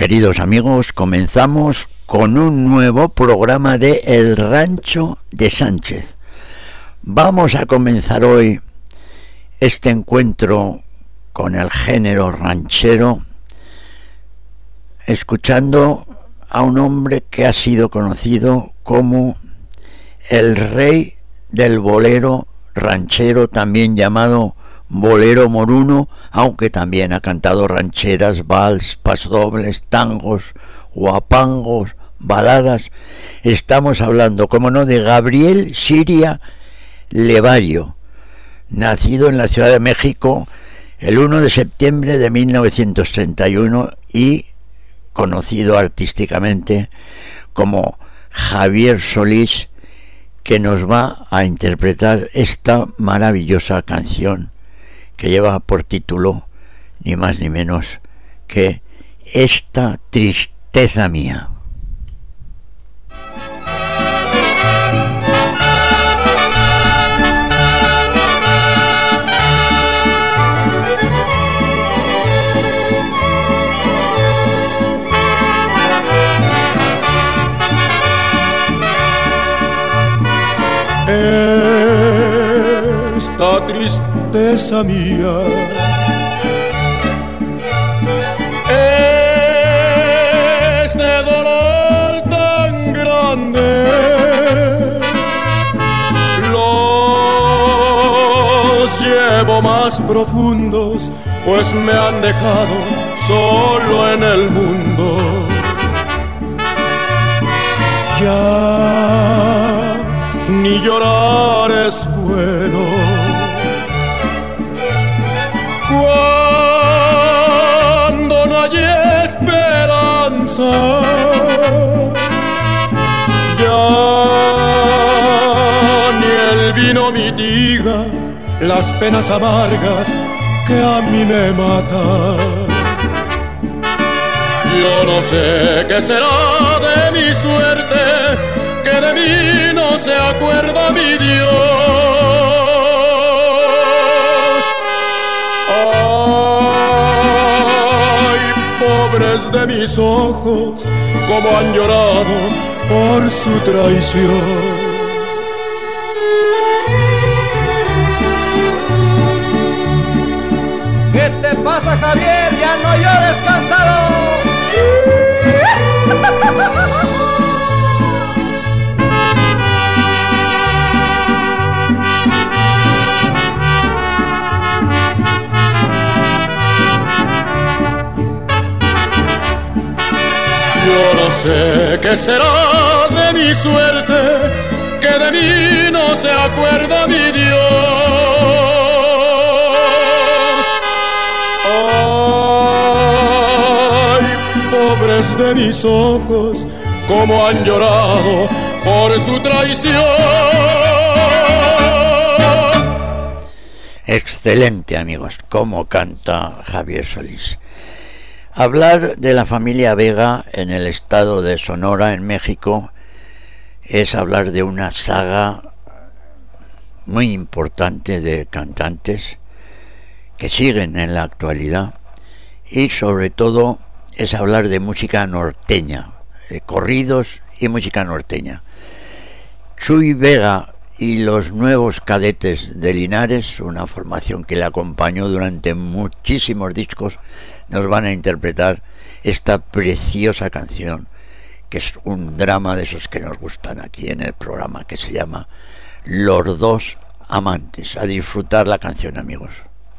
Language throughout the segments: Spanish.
Queridos amigos, comenzamos con un nuevo programa de El Rancho de Sánchez. Vamos a comenzar hoy este encuentro con el género ranchero, escuchando a un hombre que ha sido conocido como el rey del bolero ranchero, también llamado bolero moruno, aunque también ha cantado rancheras, vals, pasodobles, tangos, guapangos, baladas. Estamos hablando, como no, de Gabriel Siria Levario, nacido en la Ciudad de México el 1 de septiembre de 1931 y conocido artísticamente como Javier Solís, que nos va a interpretar esta maravillosa canción que lleva por título ni más ni menos que Esta tristeza mía. Esta tristeza mía este dolor tan grande los llevo más profundos, pues me han dejado solo en el mundo. Ya ni llorar es bueno cuando no hay esperanza. Ya ni el vino mitiga las penas amargas que a mí me matan. Yo no sé qué será de mi suerte, que de mí no se acuerda mi Dios. Ay, pobres de mis ojos, como han llorado por su traición. ¿Qué te pasa, Javier? Ya no llores, cansado. Yo no sé qué será de mi suerte, que de mí no se acuerda mi Dios. Ay, pobres de mis ojos, como han llorado por su traición. Excelente, amigos, cómo canta Javier Solís. Hablar de la familia Vega en el estado de Sonora, en México, es hablar de una saga muy importante de cantantes que siguen en la actualidad, y sobre todo es hablar de música norteña, de corridos y música norteña. Chuy Vega y los Nuevos Cadetes de Linares, una formación que le acompañó durante muchísimos discos, nos van a interpretar esta preciosa canción, que es un drama de esos que nos gustan aquí en el programa, que se llama Los Dos Amantes. A disfrutar la canción, amigos.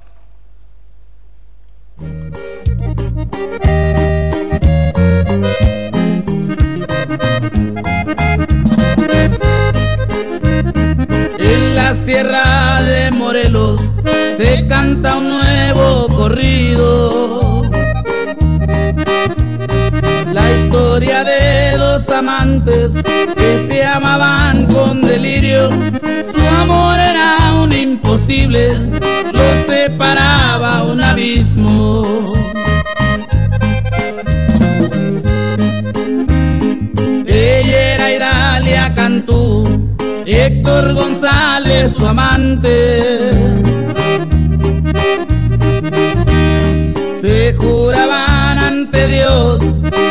En la sierra de Morelos se canta un nuevo corrido, la historia de dos amantes que se amaban con delirio. Su amor era un imposible, los separaba un abismo. Ella era Idalia Cantú, Héctor González su amante. Se juraban ante Dios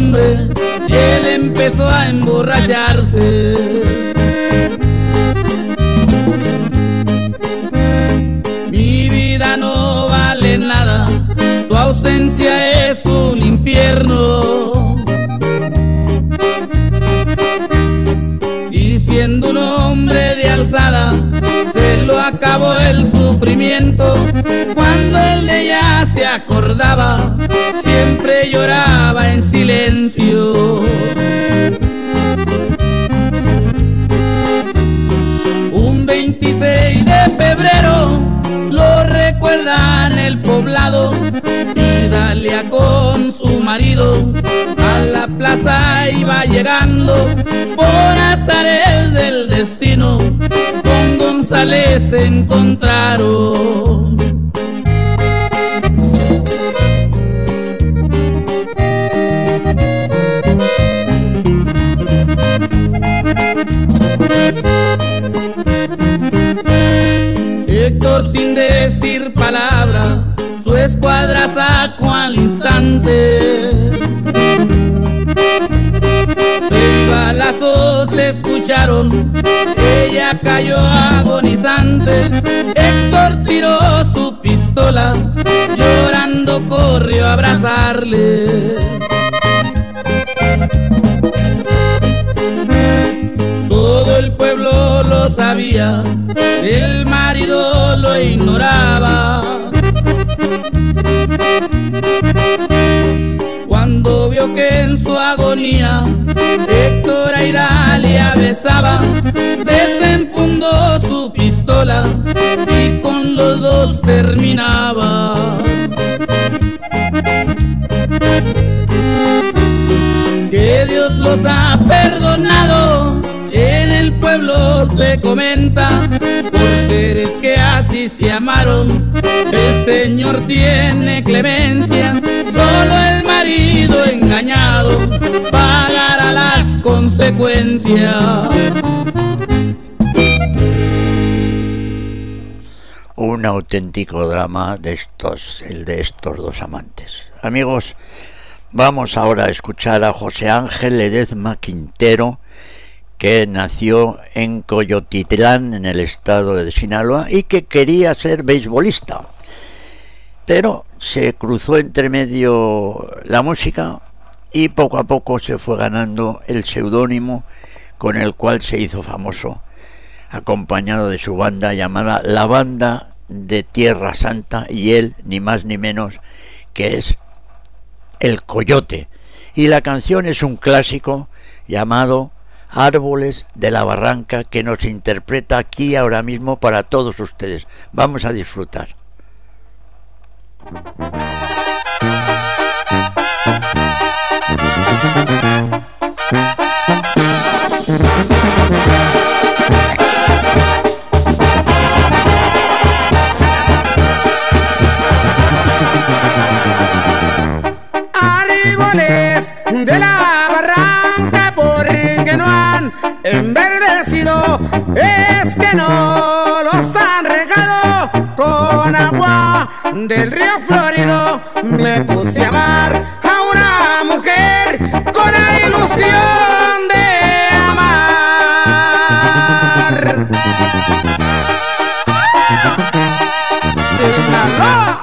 hombre y él empezó a emborracharse. Mi vida no vale nada, tu ausencia es un infierno. Y siendo un hombre de alzada, se lo acabó el sufrimiento. Cuando él de ella se acordaba, siempre lloraba en silencio. Un 26 de febrero lo recuerda en el poblado, y Dalia con su marido a la plaza iba llegando. Por azares del destino con González se encontraron. Héctor, sin decir palabra, su escuadra sacó al instante. 6 balazos se escucharon, ella cayó agonizante. Héctor tiró su pistola, llorando corrió a abrazarle. Todo el pueblo lo sabía, el marido lo ignoraba. Cuando vio que en su agonía Héctor a Idalia besaba, desenfundó su pistola y con los dos terminaba. Que Dios los ha perdonado, en el pueblo se comenta, por seres que así se amaron, el Señor tiene clemencia. Solo el marido engañado pagará las consecuencias. Un auténtico drama de el de estos dos amantes. Amigos, vamos ahora a escuchar a José Ángel Ledezma Quintero, que nació en Coyotitlán, en el estado de Sinaloa, y que quería ser beisbolista, pero se cruzó entre medio la música y poco a poco se fue ganando el seudónimo con el cual se hizo famoso, acompañado de su banda llamada La Banda de Tierra Santa, y él ni más ni menos que es el Coyote, y la canción es un clásico llamado Árboles de la Barranca, que nos interpreta aquí ahora mismo para todos ustedes. Vamos a disfrutar. Árboles de la barranca, porque no han enverdecido, es que no los han regado con agua del río Florido. Me puse a amar a una mujer con la ilusión de amar. ¡Sinaloa!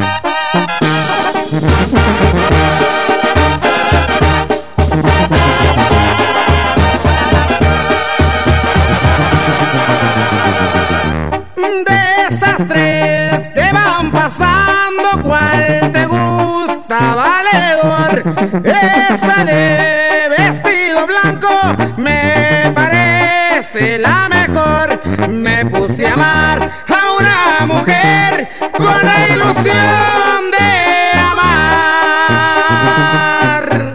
Desastres que van pasando, ¿cuál te gusta, valedor? Esa de vestido blanco me parece la mejor. Me puse a amar a una mujer con la ilusión de amar.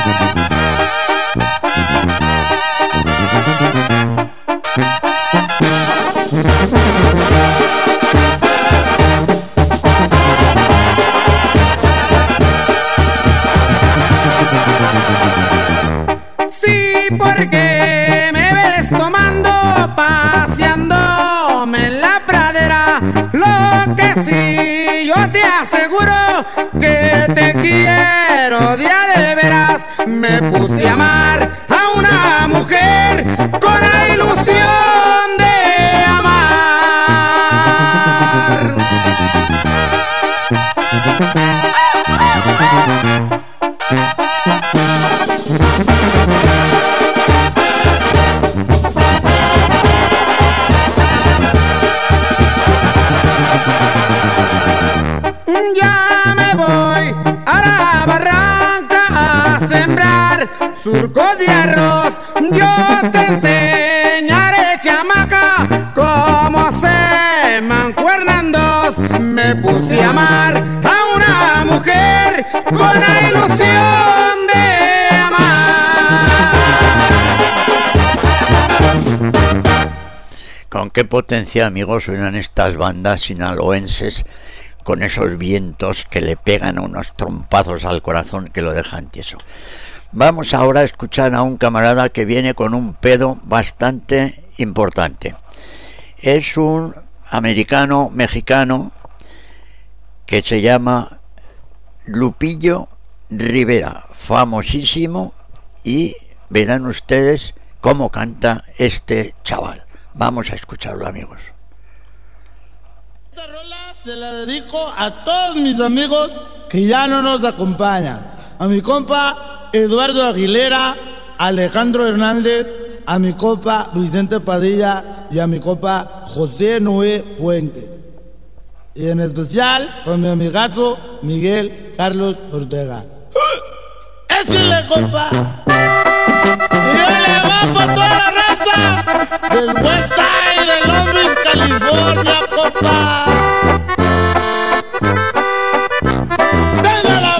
Sí, porque me ves tomando, paseándome en la pradera. Lo que sí yo te Ya me voy a la barranca a sembrar surcos de arroz. Yo te enseñaré, chamaca, cómo se mancuernan dos. Me puse a amar a una mujer con la ilusión de amar. Con qué potencia, amigos, suenan estas bandas sinaloenses, con esos vientos que le pegan unos trompazos al corazón que lo dejan tieso. Vamos ahora a escuchar a un camarada que viene con un pedo bastante importante. Es un americano mexicano que se llama Lupillo Rivera, famosísimo, y verán ustedes cómo canta este chaval. Vamos a escucharlo, amigos. Esta rola se la dedico a todos mis amigos que ya no nos acompañan. A mi compa Eduardo Aguilera, Alejandro Hernández, a mi compa Vicente Padilla y a mi compa José Noé Puentes. Y en especial con mi amigazo Miguel Carlos Ortega. ¡Échale, compa! Y yo le voy por toda la raza del West Side de Long Beach, California, compa. ¡Venga la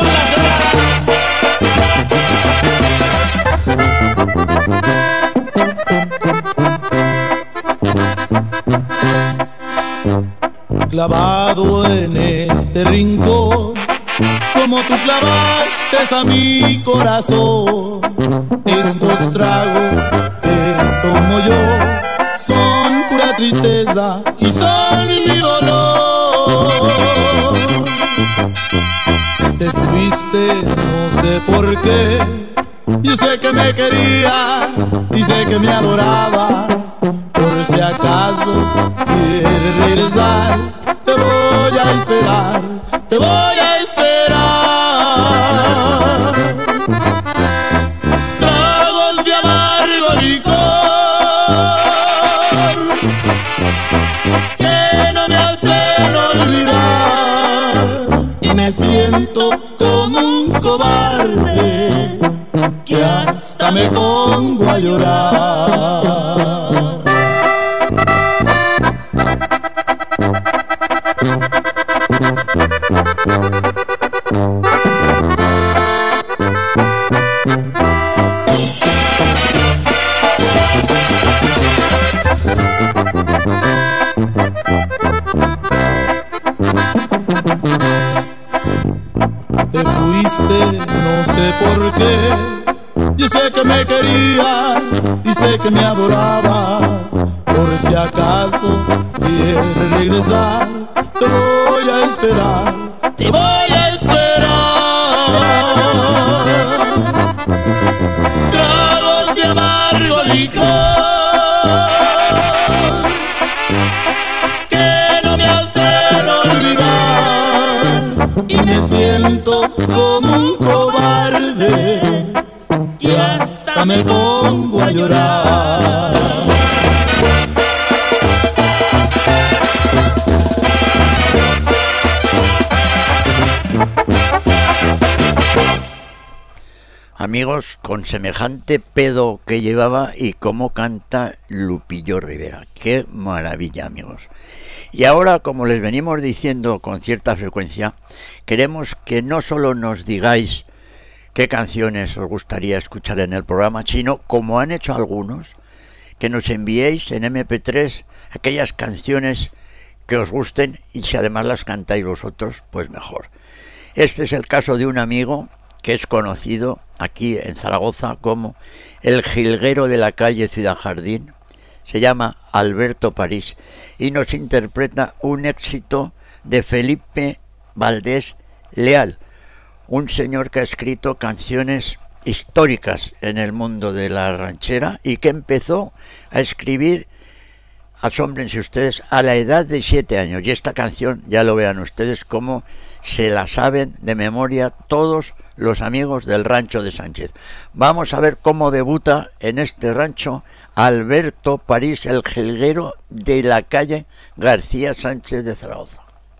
balacera! Clavado en este rincón, como tú clavaste a mi corazón, estos tragos que tomo yo son pura tristeza y son mi dolor. Te fuiste, no sé por qué. Yo sé que me querías y sé que me adorabas. Por si acaso quieres regresar, te voy a esperar, te voy a esperar. Tragos de amargo licor que no me hacen olvidar, y me siento como un cobarde que hasta me pongo a llorar. Te fuiste, no sé por qué. Yo sé que me querías y sé que me adorabas. Por si acaso quieres regresar, te voy a esperar, te voy a esperar. Tragos de amargo licor que no me hacen olvidar, y me siento como un cobarde que hasta me pongo a llorar. Amigos, con semejante pedo que llevaba y cómo canta Lupillo Rivera. ¡Qué maravilla, amigos! Y ahora, como les venimos diciendo con cierta frecuencia, queremos que no solo nos digáis qué canciones os gustaría escuchar en el programa, sino, como han hecho algunos, que nos enviéis en MP3 aquellas canciones que os gusten, y si además las cantáis vosotros, pues mejor. Este es el caso de un amigo que es conocido aquí en Zaragoza como el jilguero de la calle Ciudad Jardín. Se llama Alberto París y nos interpreta un éxito de Felipe Valdés Leal, un señor que ha escrito canciones históricas en el mundo de la ranchera y que empezó a escribir asómbrense ustedes, a la edad de 7 años. Y esta canción, ya lo vean ustedes, cómo se la saben de memoria todos los amigos del rancho de Sánchez. Vamos a ver cómo debuta en este rancho Alberto París, el jilguero de la calle García Sánchez de Zaragoza.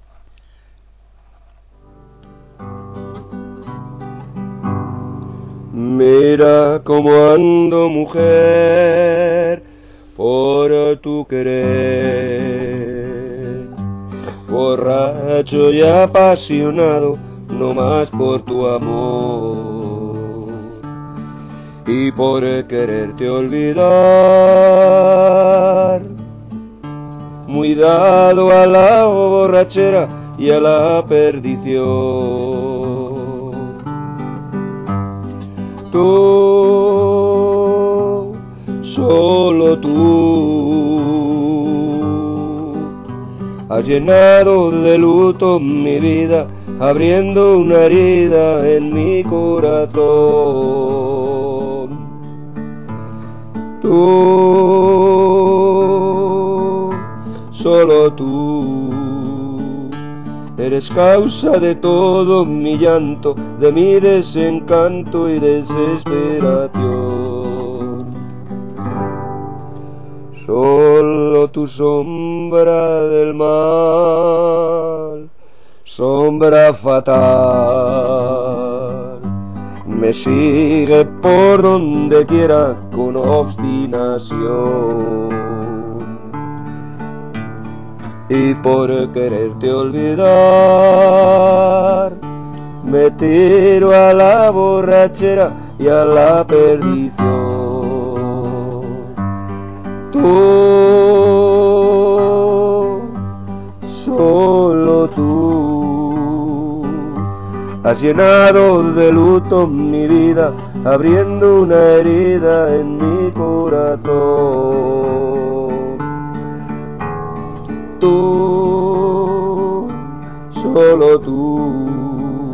Mira cómo ando, mujer, por tu querer, borracho y apasionado, no más por tu amor, y por quererte olvidar, muy dado a la borrachera y a la perdición. Tú, solo tú, has llenado de luto mi vida, abriendo una herida en mi corazón. Tú, solo tú, eres causa de todo mi llanto, de mi desencanto y desesperación. Solo tu sombra del mal, sombra fatal, me sigue por donde quiera con obstinación. Y por quererte olvidar, me tiro a la borrachera y a la perdición. Tú, solo tú, has llenado de luto mi vida, abriendo una herida en mi corazón. Tú, solo tú,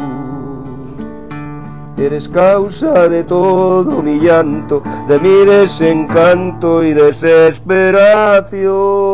eres causa de todo mi llanto, de mi desencanto y desesperación.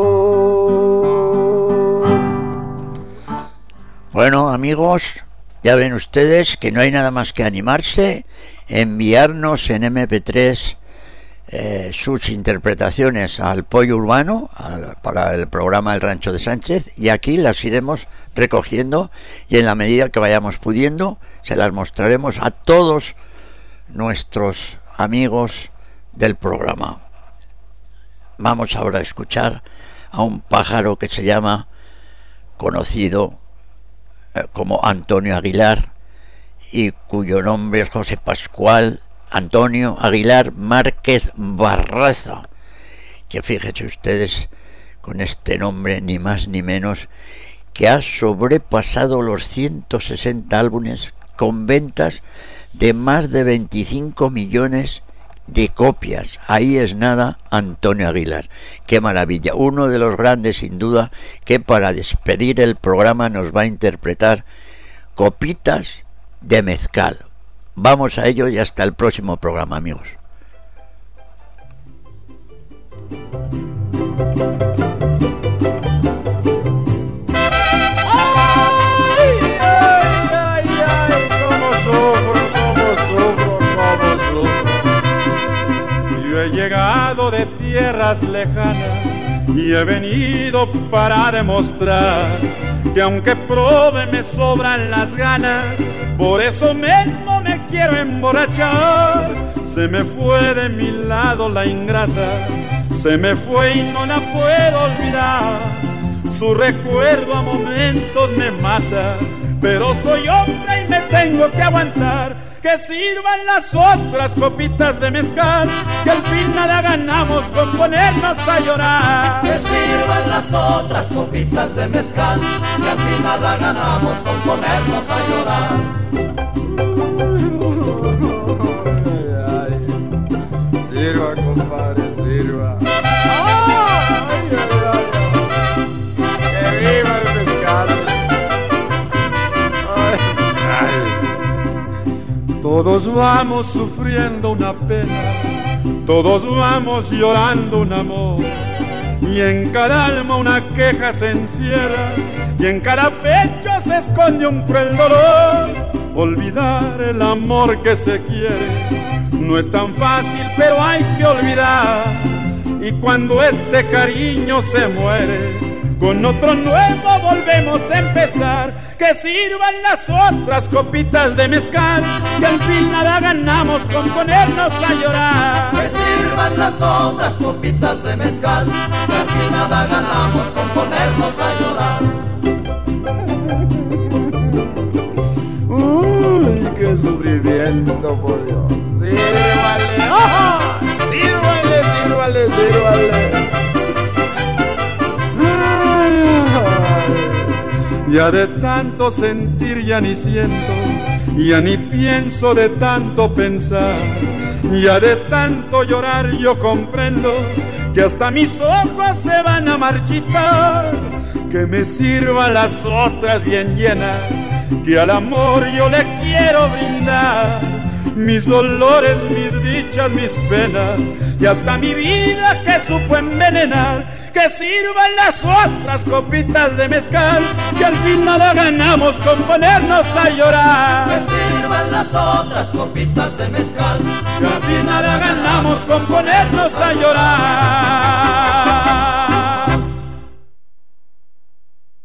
Bueno, amigos, ya ven ustedes que no hay nada más que animarse, enviarnos en MP3 sus interpretaciones al Pollo Urbano, para el programa El Rancho de Sánchez, y aquí las iremos recogiendo y en la medida que vayamos pudiendo se las mostraremos a todos nuestros amigos del programa. Vamos ahora a escuchar a un pájaro que se llama, conocido como Antonio Aguilar, y cuyo nombre es José Pascual Antonio Aguilar Márquez Barraza, que fíjense ustedes, con este nombre ni más ni menos, que ha sobrepasado los 160 álbumes con ventas de más de 25 millones de copias. Ahí es nada, Antonio Aguilar. Qué maravilla, uno de los grandes sin duda, que para despedir el programa nos va a interpretar Copitas de Mezcal. Vamos a ello y hasta el próximo programa, amigos. Yo he llegado de tierras lejanas y he venido para demostrar que aunque prove me sobran las ganas, por eso mismo me quiero emborrachar. Se me fue de mi lado la ingrata, se me fue y no la puedo olvidar. Su recuerdo a momentos me mata, pero soy hombre y me tengo que aguantar. Que sirvan las otras copitas de mezcal, que al fin nada ganamos con ponernos a llorar. Que sirvan las otras copitas de mezcal, que al fin nada ganamos con ponernos a llorar. Sirva, compadre, sirva. ¡Que viva el mezcal! Todos vamos sufriendo una pena, todos vamos llorando un amor, y en cada alma una queja se encierra, y en cada pecho se esconde un cruel dolor. Olvidar el amor que se quiere no es tan fácil, pero hay que olvidar. Y cuando este cariño se muere, con otro nuevo volvemos a empezar. Que sirvan las otras copitas de mezcal, que al fin nada ganamos con ponernos a llorar. Que sirvan las otras copitas de mezcal, que al fin nada ganamos con ponernos a llorar. Uy, qué sufrimiento, por Dios. Sírvale, ¡oh! Sírvale, sírvale, sírvale. Ya de tanto sentir ya ni siento, ya ni pienso de tanto pensar, ya de tanto llorar yo comprendo que hasta mis ojos se van a marchitar. Que me sirvan las otras bien llenas, que al amor yo le quiero brindar mis dolores, mis dichas, mis penas y hasta mi vida que supo envenenar. Que sirvan las otras copitas de mezcal, que al fin nada ganamos con ponernos a llorar. Que sirvan las otras copitas de mezcal, que al fin nada ganamos con ponernos a llorar.